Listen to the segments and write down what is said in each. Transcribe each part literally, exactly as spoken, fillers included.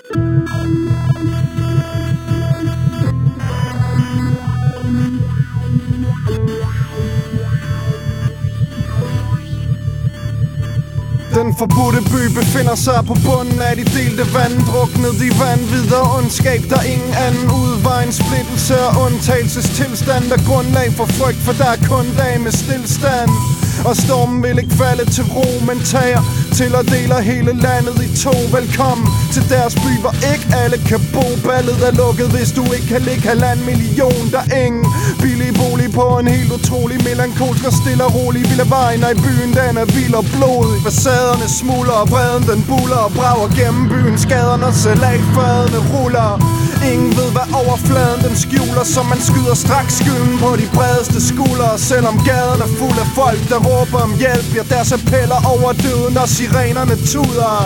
Den forbudte by befinder sig på bunden af de delte vand, druknet i vanvid og ondskab, der ingen anden udvej end splittelse og undtagelsestilstand, der grundlag for frygt, for der er kun dag med stillstand. Og stormen vil ikke falde til ro, men tager til og deler hele landet i to. Velkommen til deres by, hvor ikke alle kan bo. Ballet er lukket, hvis du ikke kan ligge halvanden million. Der er ingen billig bolig på en helt utrolig melankolsk og stille og rolig ville vejen. Og i byen den er vild og blodig. Facaderne smuldrer og vreden den buller og brager gennem byen. Skaderne og salatfadene ruller. Ingen ved hvad overfladen den skjuler, så man skyder straks skylden på de bredeste skuldre. Selvom gaden er fuld af folk der råber om hjælp, bliver deres appeller over døden, når sirenerne tuder.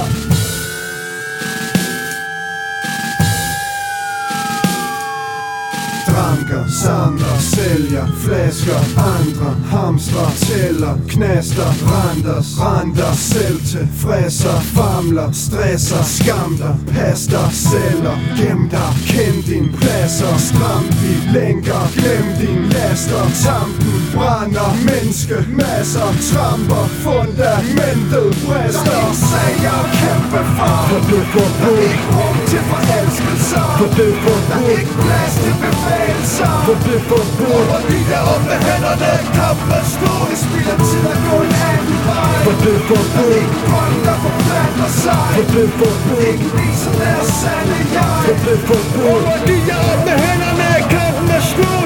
Dranker, samler, sælger, flasker, andre, hamstrer, tæller, knaster, randers, render, selv til, fræser, famler, stresser, skam dig, pas dig, sælger, gem dig, kend din pladser, stram de lænker, glem din laster, tampen, brænder, menneske, masser, tramper, fundamentet, brister. Der er sager at kæmpe for, for det for der er ikke rum til forelskelser, for det for der er ikke plads til bevægelser, for det for over lige der op med hænderne, kampen er stor, det spilder tid at gå en anden vej, for det for der er ikke grøn, der forplanter sig, for det for ikke viser deres sande jeg, for det for over lige der op med hænderne, kampen er stor.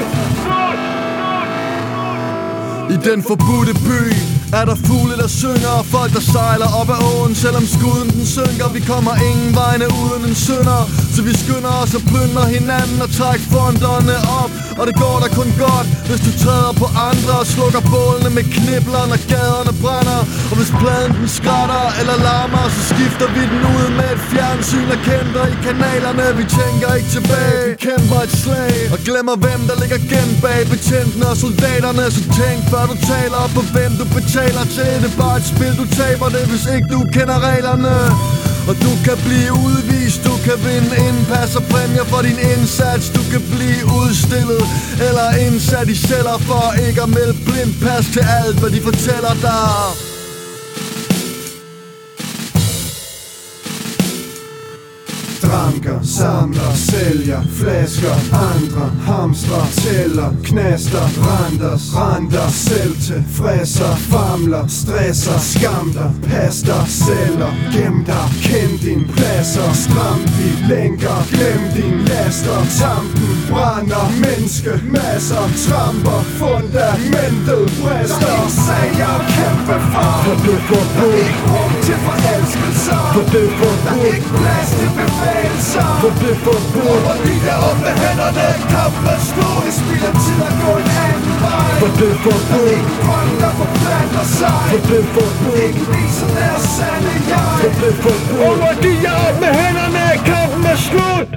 I den forbudte by er der fugle der synger og folk der sejler op ad åen. Selvom skuden den synker, vi kommer ingen vegne uden en synder. Så vi skynder os og plyndrer hinanden og trækker fronterne op. Og det går da kun godt, hvis du træder på andre og slukker bålene med knibler, når gaderne brænder. Og hvis pladen den skrætter eller larmer, så skifter vi den ud med et fjernsyn og kender i kanalerne. Vi tænker ikke tilbage, vi kæmper et slag og glemmer hvem der ligger gemt bag betjentene og soldaterne. Så tænk før du taler på hvem du betaler til. Det er bare et spil du taber det, hvis ikke du kender reglerne. Og du kan blive udvist, du kan vinde indpas og præmier for din indsats. Du kan blive udstillet eller indsat i celler for ikke at melde blind pas til alt hvad de fortæller dig. Dranker, samler, sælger, flasker, andre, hamstrer, tæller, knaster, randers, render, selv til, fræser, famler, stresser, skam dig, pas dig, sælger, gem dig, kend din pladser, stram de lænker, glem din laster, tampen, brænder, menneske, masser, tramper, fundamentet, brister. Der er sager at kæmpe for, for det for der er ikke rum til forelskelser, for det for der er ikke plads til bevægelser, for det for over lige der op med hænderne, kampen er stor, det spilder tid at gå en anden vej, for det for der er ikke grøn, der forplanter sig, for det for ikke viser deres sande jeg, for det for over lige der op med hænderne, kampen er slut.